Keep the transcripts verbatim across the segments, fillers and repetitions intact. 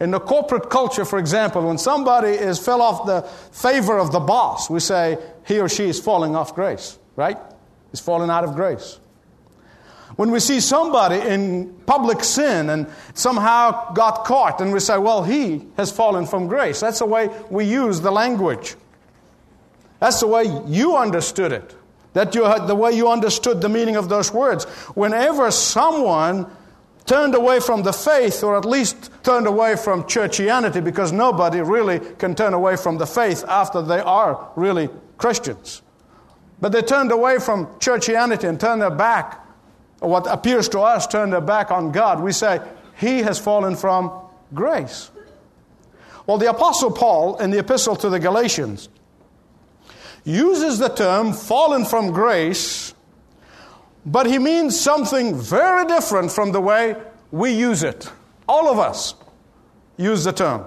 In the corporate culture, for example, when somebody is fell off the favor of the boss, we say he or she is falling off grace, right? He's falling out of grace. When we see somebody in public sin and somehow got caught, and we say, well, he has fallen from grace. That's the way we use the language. That's the way you understood it. That you had, the way you understood the meaning of those words. Whenever someone turned away from the faith, or at least turned away from churchianity, because nobody really can turn away from the faith after they are really Christians. But they turned away from churchianity and turned their back, or what appears to us, turned their back on God. We say, he has fallen from grace. Well, the Apostle Paul, in the Epistle to the Galatians, uses the term fallen from grace, but he means something very different from the way we use it. All of us use the term.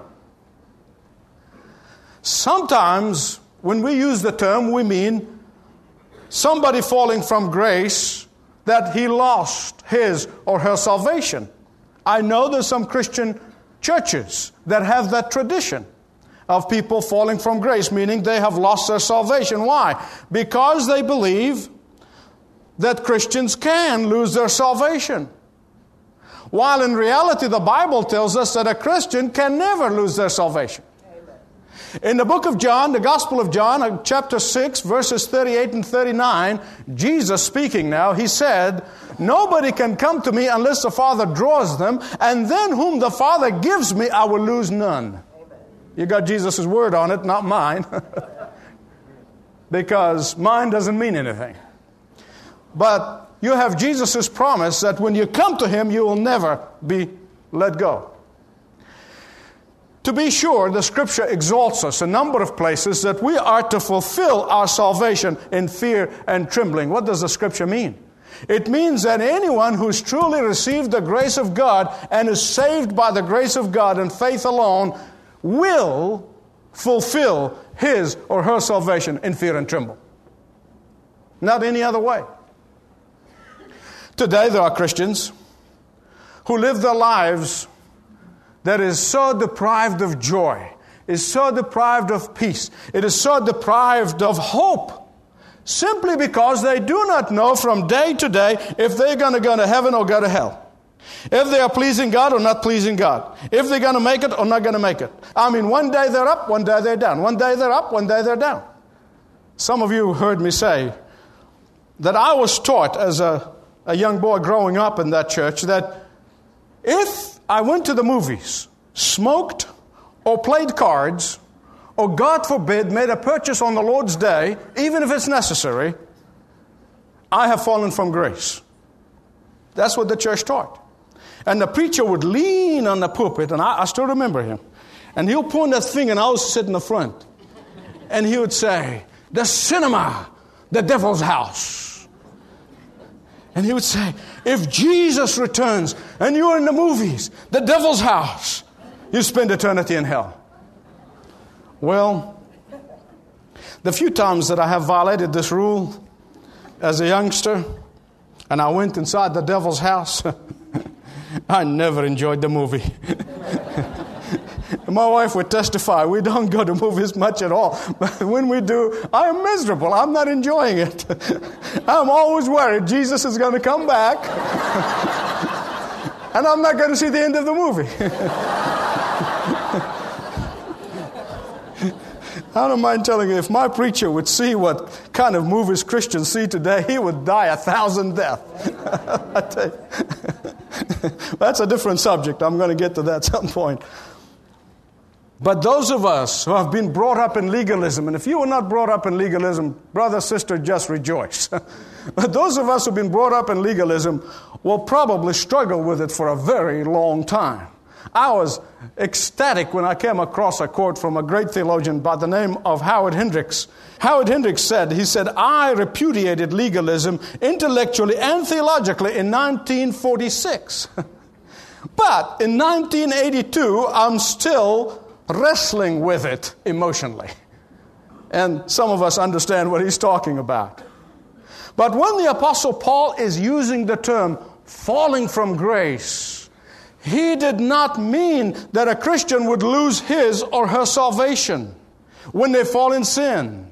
Sometimes when we use the term, we mean somebody falling from grace that he lost his or her salvation. I know there's some Christian churches that have that tradition of people falling from grace, meaning they have lost their salvation. Why? Because they believe that Christians can lose their salvation. While in reality, the Bible tells us that a Christian can never lose their salvation. In the book of John, the Gospel of John, chapter six, verses thirty-eight and thirty-nine, Jesus speaking now, he said, nobody can come to me unless the Father draws them, and then whom the Father gives me, I will lose none. You got Jesus' word on it, not mine. Because mine doesn't mean anything. But you have Jesus' promise that when you come to Him, you will never be let go. To be sure, the Scripture exalts us a number of places that we are to fulfill our salvation in fear and trembling. What does the Scripture mean? It means that anyone who's truly received the grace of God and is saved by the grace of God and faith alone will fulfill his or her salvation in fear and tremble. Not any other way. Today there are Christians who live their lives that is so deprived of joy, is so deprived of peace, it is so deprived of hope, simply because they do not know from day to day if they're going to go to heaven or go to hell. If they are pleasing God or not pleasing God. If they're going to make it or not going to make it. I mean, one day they're up, one day they're down. One day they're up, one day they're down. Some of you heard me say that I was taught as a, a young boy growing up in that church that if I went to the movies, smoked, or played cards, or God forbid, made a purchase on the Lord's day, even if it's necessary, I have fallen from grace. That's what the church taught. And the preacher would lean on the pulpit, and I, I still remember him. And he'll point that thing, and I was sitting in the front. And he would say, the cinema, the devil's house. And he would say, if Jesus returns and you're in the movies, the devil's house, you spend eternity in hell. Well, the few times that I have violated this rule as a youngster, and I went inside the devil's house, I never enjoyed the movie. My wife would testify, we don't go to movies much at all. But when we do, I am miserable. I'm not enjoying it. I'm always worried Jesus is going to come back. And I'm not going to see the end of the movie. I don't mind telling you, if my preacher would see what kind of movies Christians see today, he would die a thousand deaths. I tell you. That's a different subject. I'm going to get to that at some point. But those of us who have been brought up in legalism, and if you were not brought up in legalism, brother, sister, just rejoice. But those of us who have been brought up in legalism will probably struggle with it for a very long time. I was ecstatic when I came across a quote from a great theologian by the name of Howard Hendricks. Howard Hendricks said, he said, I repudiated legalism intellectually and theologically in nineteen forty-six. But in nineteen eighty-two, I'm still wrestling with it emotionally. And some of us understand what he's talking about. But when the Apostle Paul is using the term falling from grace, He did not mean that a Christian would lose his or her salvation when they fall in sin.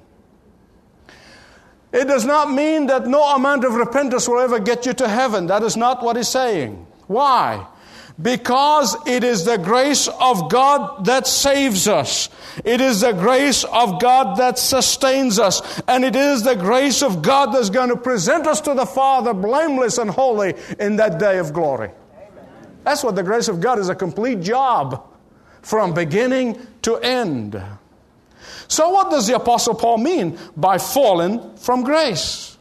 It does not mean that no amount of repentance will ever get you to heaven. That is not what he's saying. Why? Because it is the grace of God that saves us. It is the grace of God that sustains us. And it is the grace of God that's going to present us to the Father blameless and holy in that day of glory. Amen. That's what the grace of God is, a complete job from beginning to end. So what does the Apostle Paul mean by fallen from grace?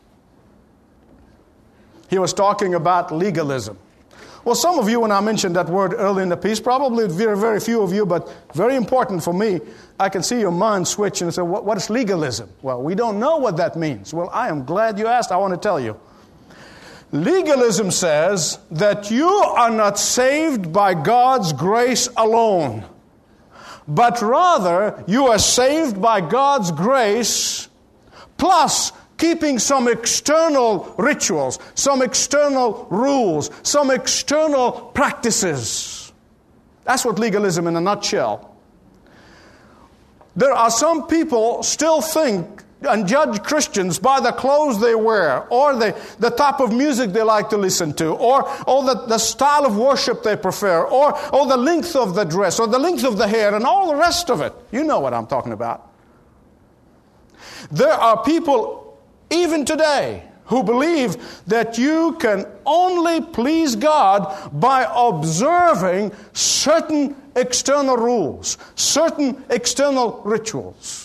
He was talking about legalism. Well, some of you, when I mentioned that word early in the piece, probably very, very few of you, but very important for me, I can see your mind switch and say, what, what is legalism? Well, we don't know what that means. Well, I am glad you asked. I want to tell you. Legalism says that you are not saved by God's grace alone, but rather you are saved by God's grace plus keeping some external rituals, some external rules, some external practices. That's what legalism in a nutshell. There are some people still think and judge Christians by the clothes they wear, or the, the type of music they like to listen to, or, or the, the style of worship they prefer, or, or the length of the dress, or the length of the hair, and all the rest of it. You know what I'm talking about. There are people even today who believe that you can only please God by observing certain external rules, certain external rituals.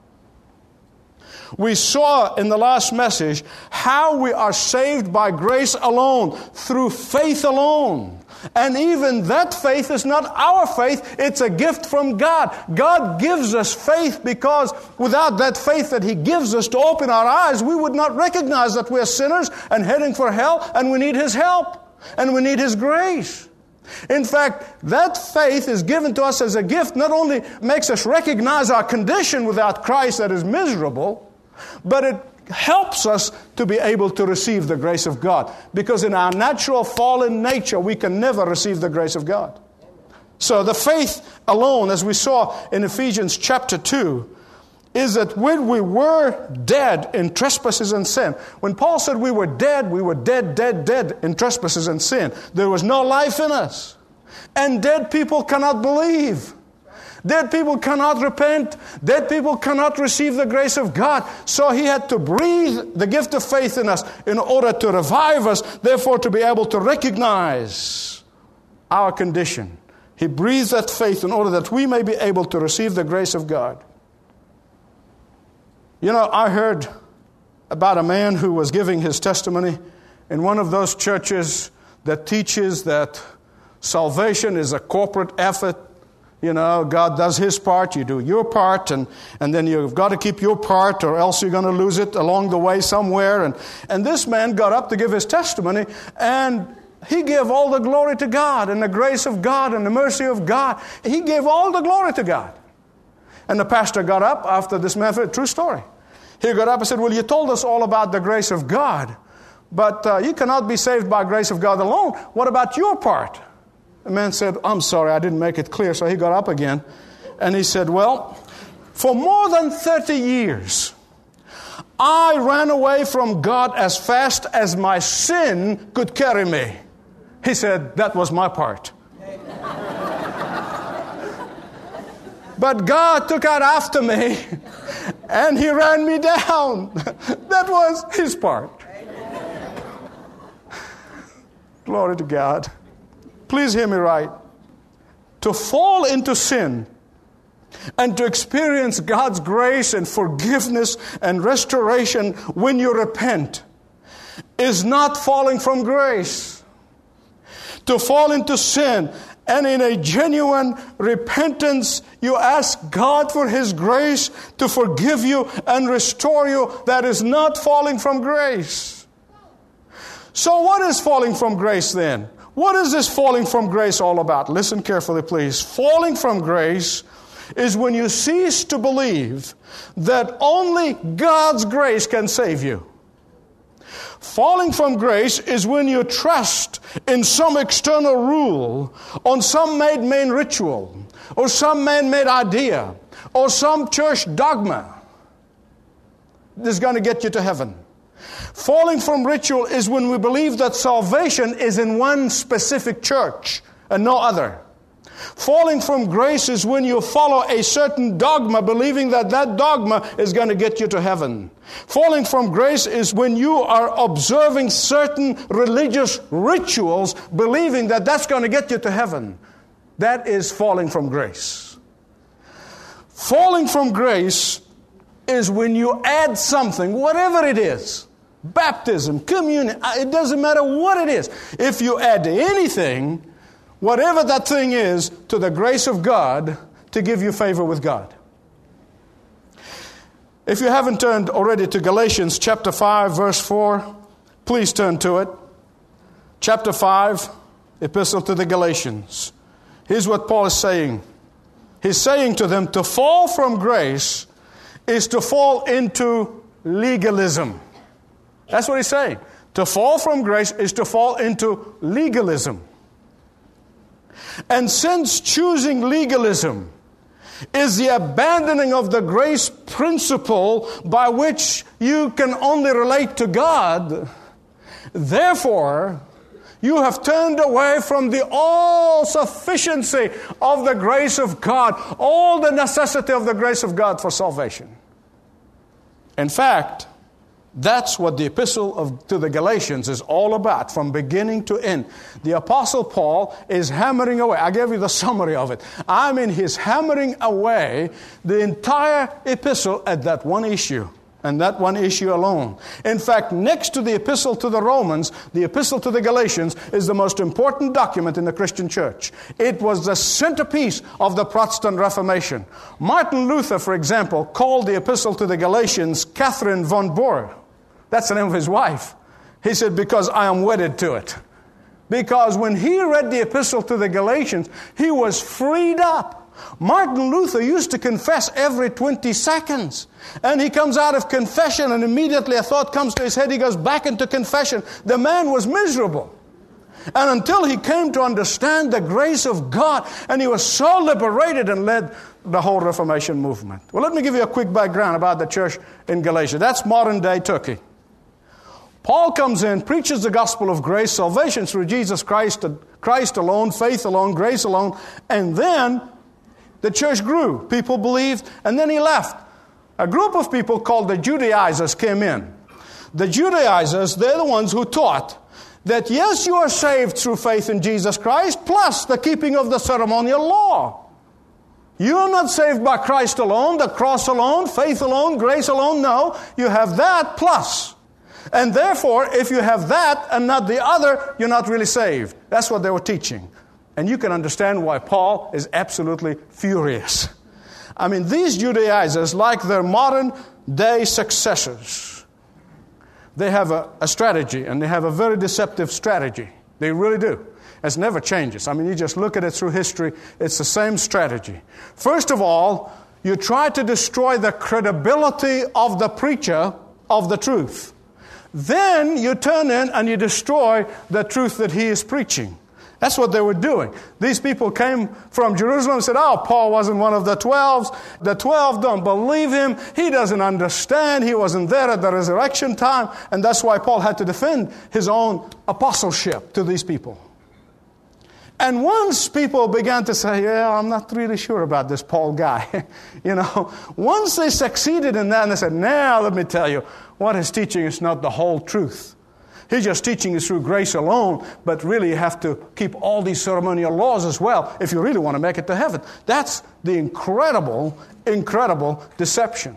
We saw in the last message how we are saved by grace alone, through faith alone. And even that faith is not our faith, it's a gift from God. God gives us faith because without that faith that He gives us to open our eyes, we would not recognize that we're sinners and heading for hell, and we need His help, and we need His grace. In fact, that faith is given to us as a gift, not only makes us recognize our condition without Christ that is miserable, but it helps us to be able to receive the grace of God. Because in our natural fallen nature, we can never receive the grace of God. So the faith alone, as we saw in Ephesians chapter two, is that when we were dead in trespasses and sin, when Paul said we were dead, we were dead, dead, dead in trespasses and sin. There was no life in us. And dead people cannot believe. Dead people cannot repent. Dead people cannot receive the grace of God. So He had to breathe the gift of faith in us in order to revive us, therefore to be able to recognize our condition. He breathed that faith in order that we may be able to receive the grace of God. You know, I heard about a man who was giving his testimony in one of those churches that teaches that salvation is a corporate effort. You know, God does His part, you do your part, and, and then you've got to keep your part or else you're going to lose it along the way somewhere. And, and this man got up to give his testimony, and he gave all the glory to God and the grace of God and the mercy of God. He gave all the glory to God. And the pastor got up after this man, true story. He got up and said, well, you told us all about the grace of God, but uh, you cannot be saved by grace of God alone. What about your part? The man said, I'm sorry, I didn't make it clear. So he got up again and he said, well, for more than thirty years, I ran away from God as fast as my sin could carry me. He said, that was my part. But God took out after me and He ran me down. That was His part. Glory to God. Please hear me right. To fall into sin and to experience God's grace and forgiveness and restoration when you repent is not falling from grace. To fall into sin and in a genuine repentance, you ask God for His grace to forgive you and restore you, that is not falling from grace. So what is falling from grace then? What is this falling from grace all about? Listen carefully, please. Falling from grace is when you cease to believe that only God's grace can save you. Falling from grace is when you trust in some external rule, on some man-made ritual, or some man-made idea, or some church dogma that's going to get you to heaven. Falling from ritual is when we believe that salvation is in one specific church and no other. Falling from grace is when you follow a certain dogma, believing that that dogma is going to get you to heaven. Falling from grace is when you are observing certain religious rituals, believing that that's going to get you to heaven. That is falling from grace. Falling from grace is when you add something, whatever it is, baptism, communion, it doesn't matter what it is. If you add anything, whatever that thing is, to the grace of God to give you favor with God. If you haven't turned already to Galatians chapter five, verse four, please turn to it. Chapter five, Epistle to the Galatians. Here's what Paul is saying. He's saying to them, to fall from grace is to fall into legalism. That's what he's saying. To fall from grace is to fall into legalism. And since choosing legalism is the abandoning of the grace principle by which you can only relate to God, therefore, you have turned away from the all-sufficiency of the grace of God, all the necessity of the grace of God for salvation. In fact, that's what the epistle of, to the Galatians is all about, from beginning to end. The Apostle Paul is hammering away. I gave you the summary of it. I mean, he's hammering away the entire epistle at that one issue, and that one issue alone. In fact, next to the epistle to the Romans, the epistle to the Galatians is the most important document in the Christian church. It was the centerpiece of the Protestant Reformation. Martin Luther, for example, called the epistle to the Galatians Catherine von Bora. That's the name of his wife. He said, because I am wedded to it. Because when he read the epistle to the Galatians, he was freed up. Martin Luther used to confess every twenty seconds. And he comes out of confession and immediately a thought comes to his head. He goes back into confession. The man was miserable. And until he came to understand the grace of God, and he was so liberated and led the whole Reformation movement. Well, let me give you a quick background about the church in Galatia. That's modern day Turkey. Paul comes in, preaches the gospel of grace, salvation through Jesus Christ, Christ alone, faith alone, grace alone. And then the church grew. People believed, and then he left. A group of people called the Judaizers came in. The Judaizers, they're the ones who taught that yes, you are saved through faith in Jesus Christ, plus the keeping of the ceremonial law. You are not saved by Christ alone, the cross alone, faith alone, grace alone. No, you have that plus. And therefore, if you have that and not the other, you're not really saved. That's what they were teaching. And you can understand why Paul is absolutely furious. I mean, these Judaizers, like their modern day successors, they have a, a strategy, and they have a very deceptive strategy. They really do. It never changes. I mean, you just look at it through history, it's the same strategy. First of all, you try to destroy the credibility of the preacher of the truth. Then you turn in and you destroy the truth that he is preaching. That's what they were doing. These people came from Jerusalem and said, oh, Paul wasn't one of the twelves. The twelve don't believe him. He doesn't understand. He wasn't there at the resurrection time. And that's why Paul had to defend his own apostleship to these people. And once people began to say, yeah, I'm not really sure about this Paul guy. you know, once they succeeded in that, and they said, now let me tell you, what he's teaching is not the whole truth. He's just teaching us through grace alone, but really you have to keep all these ceremonial laws as well if you really want to make it to heaven. That's the incredible, incredible deception.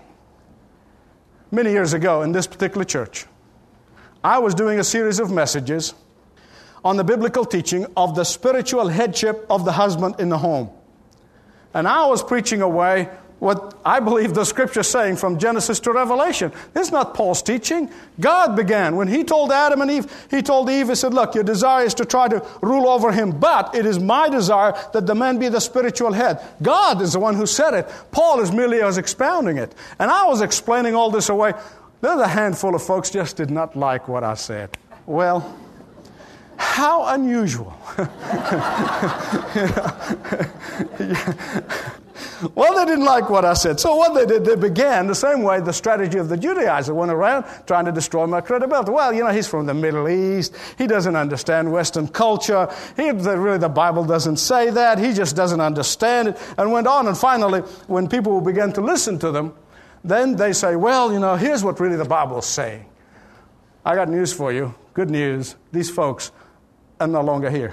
Many years ago in this particular church, I was doing a series of messages on the biblical teaching of the spiritual headship of the husband in the home. And I was preaching away what I believe the Scripture is saying from Genesis to Revelation. This is not Paul's teaching. God began. When he told Adam and Eve, he told Eve, he said, look, your desire is to try to rule over him, but it is my desire that the man be the spiritual head. God is the one who said it. Paul is merely as expounding it. And I was explaining all this away There's a handful of folks just did not like what I said. Well, how unusual. Well, they didn't like what I said. So what they did, they began the same way the strategy of the Judaizer went around trying to destroy my credibility. Well, you know, he's from the Middle East. He doesn't understand Western culture. He, the, really, the Bible doesn't say that. He just doesn't understand it. And went on. And finally, when people began to listen to them, then they say, well, you know, here's what really the Bible is saying. I got news for you. Good news. These folks are no longer here.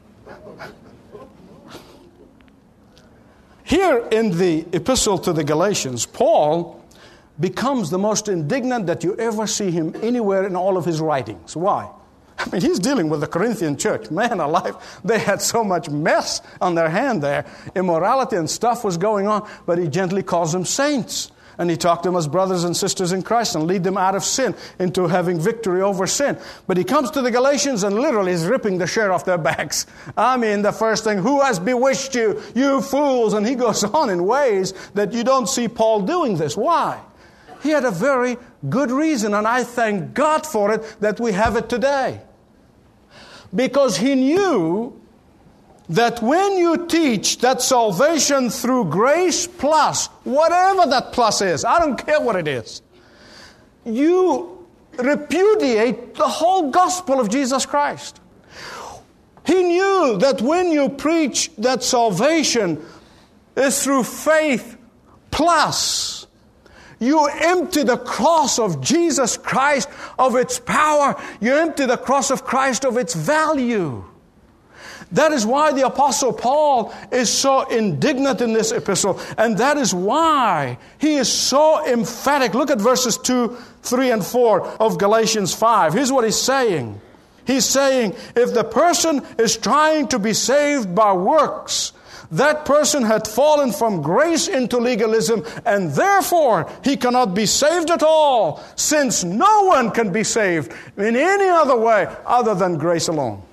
Here in the epistle to the Galatians, Paul becomes the most indignant that you ever see him anywhere in all of his writings. Why? I mean, he's dealing with the Corinthian church. Man alive, they had so much mess on their hand there. Immorality and stuff was going on, but he gently calls them saints. And he talked to them as brothers and sisters in Christ and lead them out of sin into having victory over sin. But he comes to the Galatians and literally is ripping the shirt off their backs. I mean, the first thing, who has bewitched you, you fools? And he goes on in ways that you don't see Paul doing this. Why? He had a very good reason, and I thank God for it that we have it today. Because he knew that when you teach that salvation through grace plus, whatever that plus is, I don't care what it is, you repudiate the whole gospel of Jesus Christ. He knew that when you preach that salvation is through faith plus, you empty the cross of Jesus Christ of its power. You empty the cross of Christ of its value. That is why the Apostle Paul is so indignant in this epistle. And that is why he is so emphatic. Look at verses two, three, and four of Galatians five. Here's what he's saying. He's saying, if the person is trying to be saved by works, that person had fallen from grace into legalism, and therefore he cannot be saved at all, since no one can be saved in any other way other than grace alone.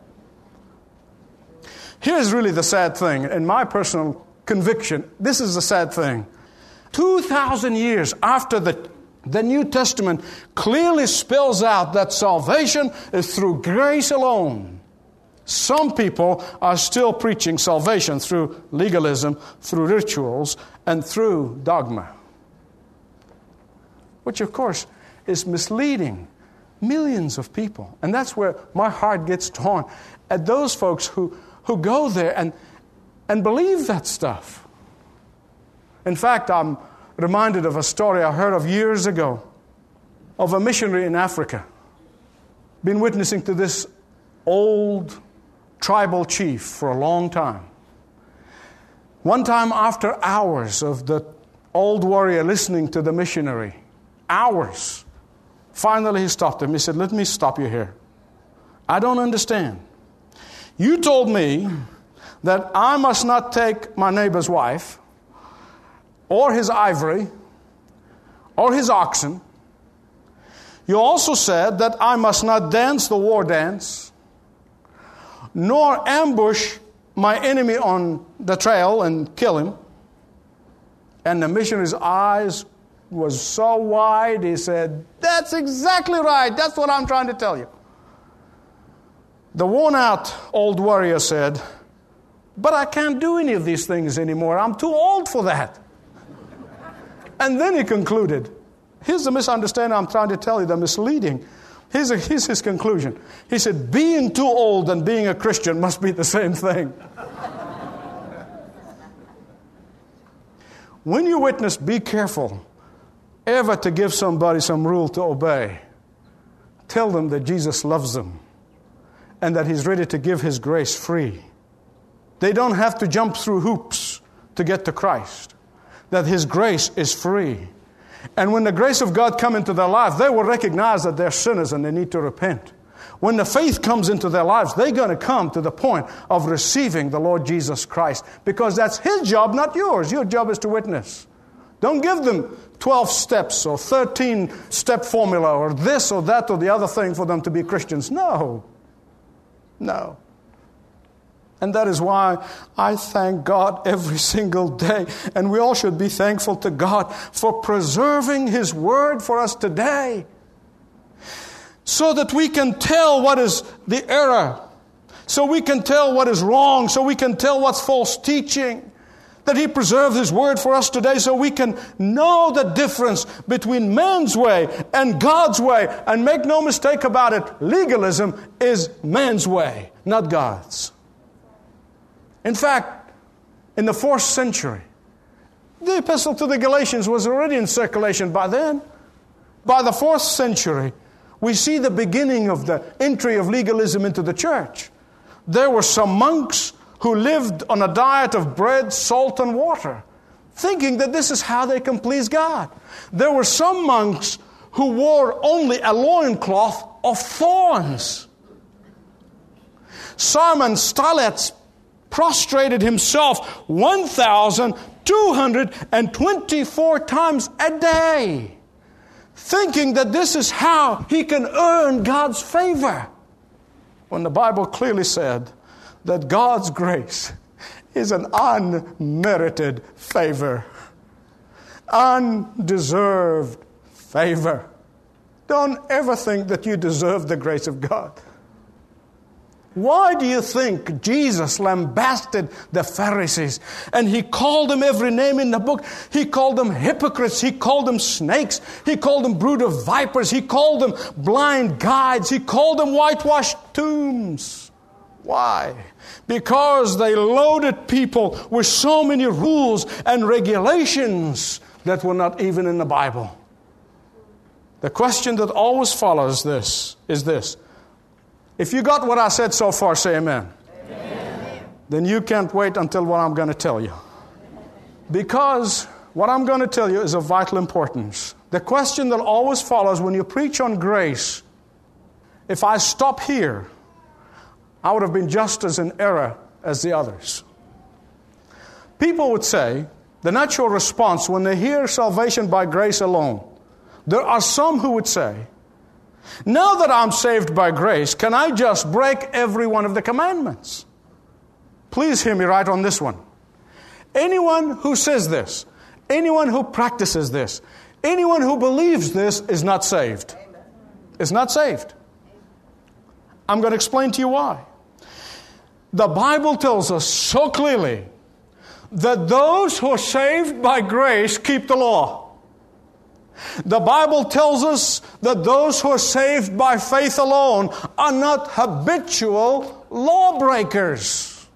Here's really the sad thing, in my personal conviction, this is the sad thing. Two thousand years after the, the New Testament clearly spells out that salvation is through grace alone, some people are still preaching salvation through legalism, through rituals, and through dogma. Which, of course, is misleading millions of people. And that's where my heart gets torn at those folks who who go there and, and believe that stuff. In fact, I'm reminded of a story I heard of years ago of a missionary in Africa. Been witnessing to this old tribal chief for a long time. One time, after hours of the old warrior listening to the missionary, hours, finally he stopped him. He said, let me stop you here. I don't understand. You told me that I must not take my neighbor's wife, or his ivory, or his oxen. You also said that I must not dance the war dance, nor ambush my enemy on the trail and kill him. And the missionary's eyes was so wide, he said, that's exactly right. That's what I'm trying to tell you. The worn-out old warrior said, but I can't do any of these things anymore. I'm too old for that. And then he concluded, here's the misunderstanding I'm trying to tell you, the misleading. Here's, a, here's his conclusion. He said, being too old and being a Christian must be the same thing. When you witness, be careful ever to give somebody some rule to obey. Tell them that Jesus loves them and that He's ready to give His grace free. They don't have to jump through hoops to get to Christ. That His grace is free. And when the grace of God comes into their life, they will recognize that they're sinners and they need to repent. When the faith comes into their lives, they're going to come to the point of receiving the Lord Jesus Christ. Because that's His job, not yours. Your job is to witness. Don't give them twelve steps or thirteen-step formula or this or that or the other thing for them to be Christians. No. No. And that is why I thank God every single day. And we all should be thankful to God for preserving His Word for us today, so that we can tell what is the error, so we can tell what is wrong, so we can tell what's false teaching. That He preserved His Word for us today so we can know the difference between man's way and God's way. And make no mistake about it, legalism is man's way, not God's. In fact, in the fourth century, the Epistle to the Galatians was already in circulation by then. By the fourth century, we see the beginning of the entry of legalism into the church. There were some monks who lived on a diet of bread, salt, and water, thinking that this is how they can please God. There were some monks who wore only a loincloth of thorns. Simon Stylites prostrated himself one thousand two hundred twenty-four times a day, thinking that this is how he can earn God's favor, when the Bible clearly said that God's grace is an unmerited favor, undeserved favor. Don't ever think that you deserve the grace of God. Why do you think Jesus lambasted the Pharisees? And He called them every name in the book. He called them hypocrites. He called them snakes. He called them brood of vipers. He called them blind guides. He called them whitewashed tombs. Why? Because they loaded people with so many rules and regulations that were not even in the Bible. The question that always follows this is this. If you got what I said so far, say amen. Amen. Then you can't wait until what I'm going to tell you. Because what I'm going to tell you is of vital importance. The question that always follows when you preach on grace, if I stop here, I would have been just as in error as the others. People would say, the natural response when they hear salvation by grace alone, there are some who would say, now that I'm saved by grace, can I just break every one of the commandments? Please hear me right on this one. Anyone who says this, anyone who practices this, anyone who believes this is not saved. Is not saved. I'm going to explain to you why. The Bible tells us so clearly that those who are saved by grace keep the law. The Bible tells us that those who are saved by faith alone are not habitual lawbreakers.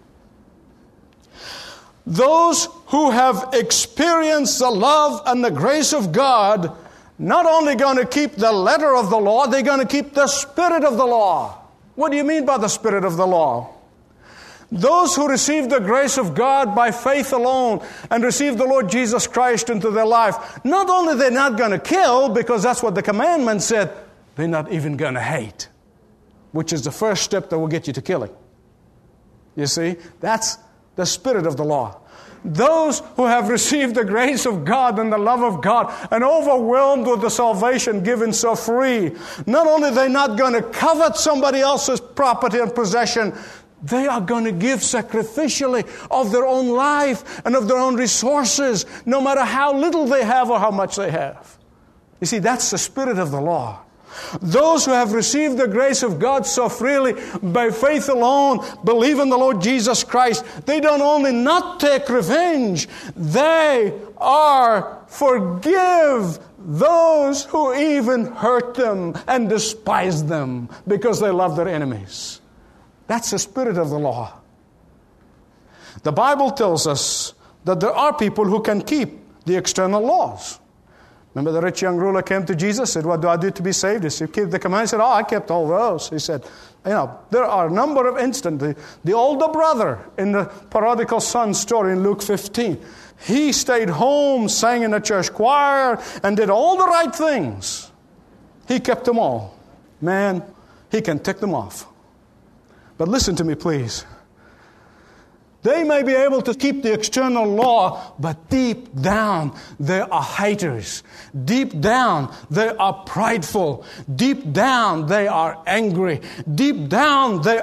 Those who have experienced the love and the grace of God not only going to keep the letter of the law, they're going to keep the spirit of the law. What do you mean by the spirit of the law? Those who receive the grace of God by faith alone and receive the Lord Jesus Christ into their life, not only they're not going to kill, because that's what the commandment said, they're not even going to hate, which is the first step that will get you to killing. You see, that's the spirit of the law. Those who have received the grace of God and the love of God and overwhelmed with the salvation given so free, not only are they not going to covet somebody else's property and possession, they are going to give sacrificially of their own life and of their own resources, no matter how little they have or how much they have. You see, that's the spirit of the law. Those who have received the grace of God so freely by faith alone, believe in the Lord Jesus Christ, they don't only not take revenge, they are forgive those who even hurt them and despise them because they love their enemies. That's the spirit of the law. The Bible tells us that there are people who can keep the external laws. Remember the rich young ruler came to Jesus, said, what do I do to be saved? He said, keep the commandments. He said, oh, I kept all those. He said, you know, there are a number of instances. The, the older brother in the prodigal son story in Luke fifteen, he stayed home, sang in the church choir, and did all the right things. He kept them all. Man, he can tick them off. But listen to me, please. They may be able to keep the external law, but deep down, they are haters. Deep down, they are prideful. Deep down, they are angry. Deep down, they are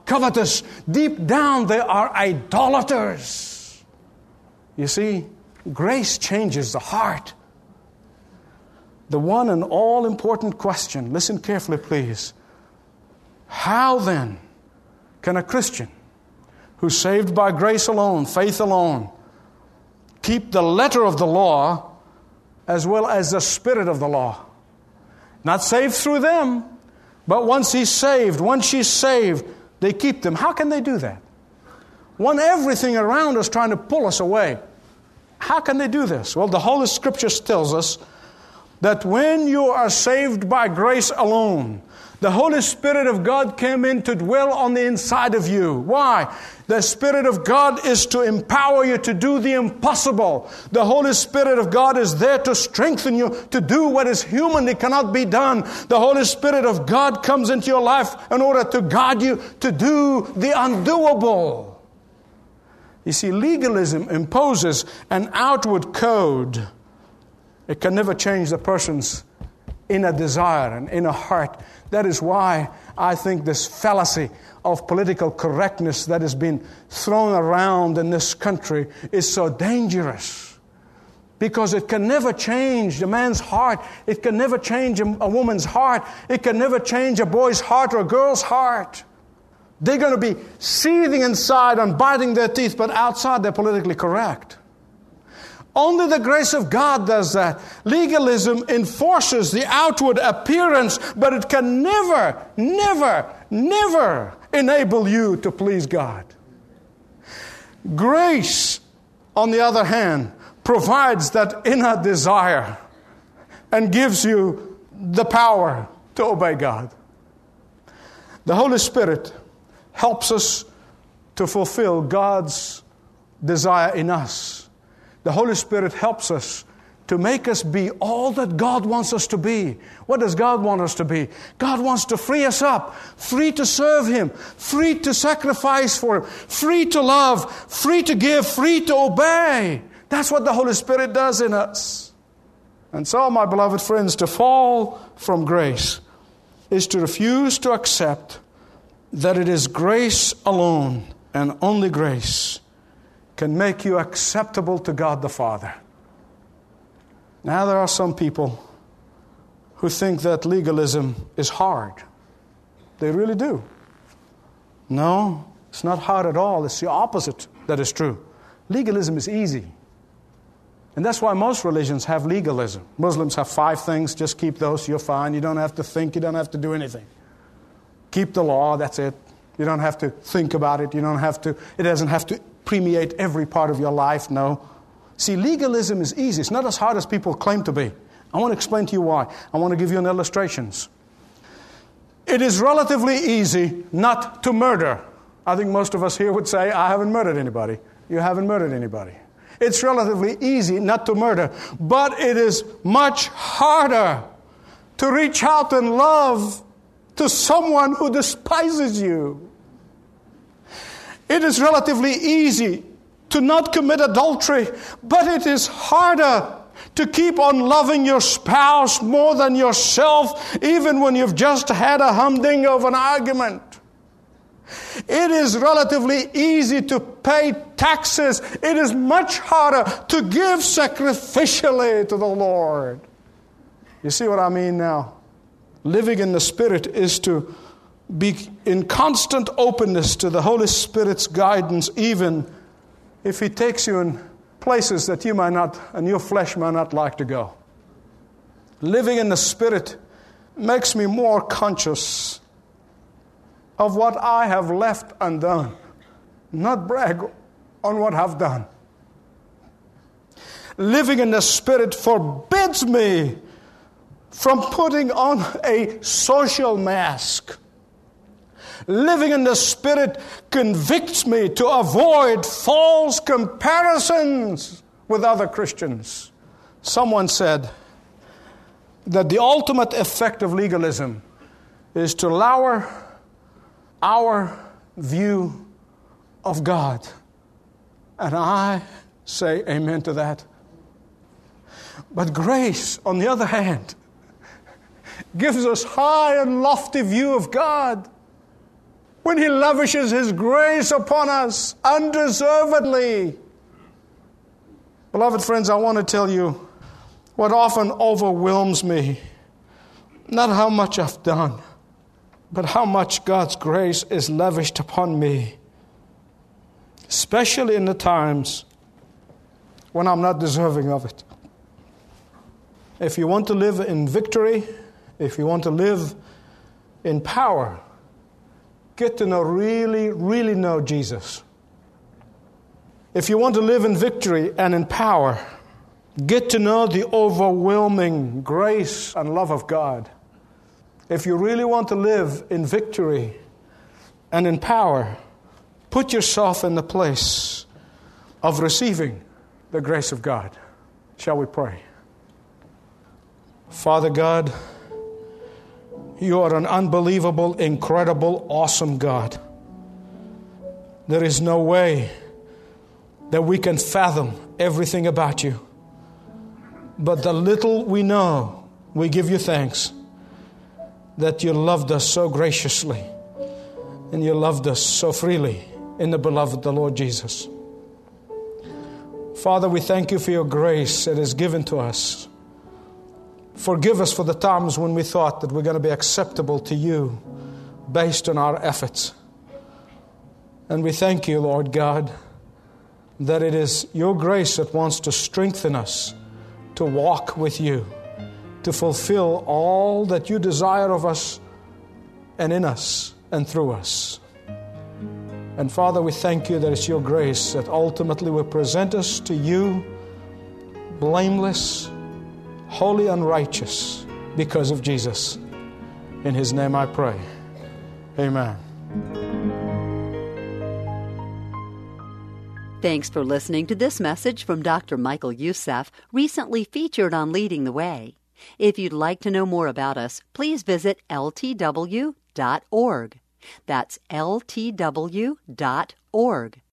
covetous. Deep down, they are idolaters. You see, grace changes the heart. The one and all important question, listen carefully, please. How then can a Christian who's saved by grace alone, faith alone, keep the letter of the law as well as the spirit of the law? Not saved through them, but once he's saved, once she's saved, they keep them. How can they do that? When everything around us trying to pull us away. How can they do this? Well, the Holy Scriptures tells us that when you are saved by grace alone, the Holy Spirit of God came in to dwell on the inside of you. Why? The Spirit of God is to empower you to do the impossible. The Holy Spirit of God is there to strengthen you to do what is humanly cannot be done. The Holy Spirit of God comes into your life in order to guide you to do the undoable. You see, legalism imposes an outward code. It can never change the person's inner desire and inner heart. That is why I think this fallacy of political correctness that has been thrown around in this country is so dangerous. Because it can never change a man's heart. It can never change a, a woman's heart. It can never change a boy's heart or a girl's heart. They're going to be seething inside and biting their teeth, but outside they're politically correct. Only the grace of God does that. Legalism enforces the outward appearance, but it can never, never, never enable you to please God. Grace, on the other hand, provides that inner desire and gives you the power to obey God. The Holy Spirit helps us to fulfill God's desire in us. The Holy Spirit helps us to make us be all that God wants us to be. What does God want us to be? God wants to free us up, free to serve Him, free to sacrifice for Him, free to love, free to give, free to obey. That's what the Holy Spirit does in us. And so, my beloved friends, to fall from grace is to refuse to accept that it is grace alone and only grace can make you acceptable to God the Father. Now there are some people who think that legalism is hard. They really do. No, it's not hard at all. It's the opposite that is true. Legalism is easy. And that's why most religions have legalism. Muslims have five things, just keep those, you're fine. You don't have to think, you don't have to do anything. Keep the law, that's it. You don't have to think about it. You don't have to, it doesn't have to permeate every part of your life, no. See, legalism is easy. It's not as hard as people claim to be. I want to explain to you why. I want to give you an illustrations. It is relatively easy not to murder. I think most of us here would say, I haven't murdered anybody. You haven't murdered anybody. It's relatively easy not to murder, but it is much harder to reach out and love to someone who despises you. It is relatively easy to not commit adultery, but it is harder to keep on loving your spouse more than yourself, even when you've just had a humdinger of an argument. It is relatively easy to pay taxes. It is much harder to give sacrificially to the Lord. You see what I mean now? Living in the Spirit is to be in constant openness to the Holy Spirit's guidance, even if He takes you in places that you might not, and your flesh might not like to go. Living in the Spirit makes me more conscious of what I have left undone, not brag on what I've done. Living in the Spirit forbids me from putting on a social mask. Living in the Spirit convicts me to avoid false comparisons with other Christians. Someone said that the ultimate effect of legalism is to lower our view of God. And I say amen to that. But grace, on the other hand, gives us high and lofty view of God. when He lavishes His grace upon us undeservedly. Beloved friends, I want to tell you what often overwhelms me. Not how much I've done, but how much God's grace is lavished upon me. Especially in the times when I'm not deserving of it. If you want to live in victory, if you want to live in power, get to know, really, really know Jesus. If you want to live in victory and in power, get to know the overwhelming grace and love of God. If you really want to live in victory and in power, put yourself in the place of receiving the grace of God. Shall we pray? Father God, You are an unbelievable, incredible, awesome God. There is no way that we can fathom everything about You. But the little we know, we give You thanks that You loved us so graciously and You loved us so freely in the beloved, the Lord Jesus. Father, we thank You for Your grace that is given to us. Forgive us for the times when we thought that we're going to be acceptable to You based on our efforts. And we thank You, Lord God, that it is Your grace that wants to strengthen us to walk with You, to fulfill all that You desire of us and in us and through us. And Father, we thank You that it's Your grace that ultimately will present us to You blameless, holy and righteous because of Jesus. In His name I pray. Amen. Thanks for listening to this message from Doctor Michael Youssef, recently featured on Leading the Way. If you'd like to know more about us, please visit L T W dot org. That's L T W dot org.